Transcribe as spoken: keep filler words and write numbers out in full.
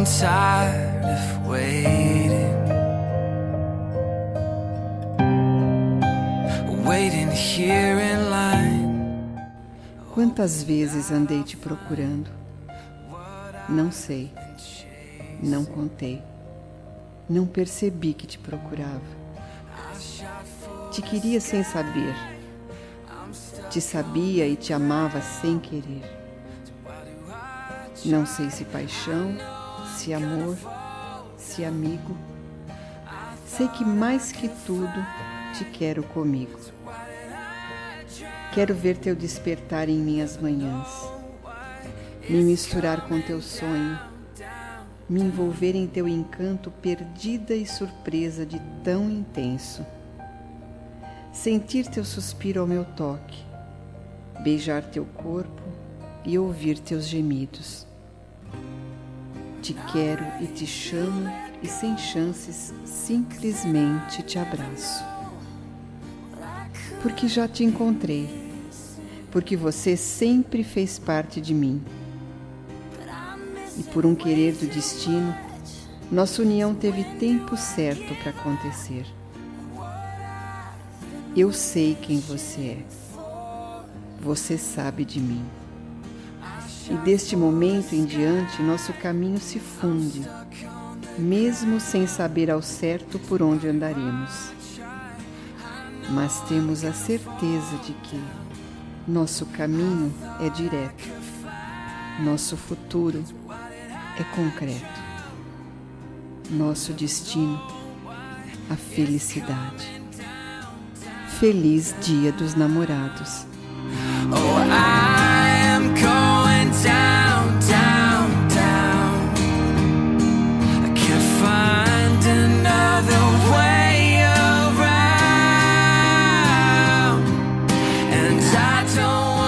tired of waiting, waiting here in line. Quantas vezes andei te procurando? Não sei, não contei, não percebi que te procurava. Te queria sem saber, te sabia e te amava sem querer. Não sei se paixão, se amor, se amigo. Sei que mais que tudo te quero comigo. Quero ver teu despertar em minhas manhãs, me misturar com teu sonho, me envolver em teu encanto perdida e surpresa de tão intenso. Sentir teu suspiro ao meu toque, beijar teu corpo e ouvir teus gemidos. Te quero e te chamo e sem chances simplesmente te abraço. Porque já te encontrei, porque você sempre fez parte de mim. E por um querer do destino, nossa união teve tempo certo para acontecer. Eu sei quem você é. Você sabe de mim. E deste momento em diante, nosso caminho se funde, mesmo sem saber ao certo por onde andaremos. Mas temos a certeza de que nosso caminho é direto, nosso futuro é concreto, nosso destino, a felicidade. Feliz Dia dos Namorados. Oh, I am going down, down, down. I can't find another way around, and I don't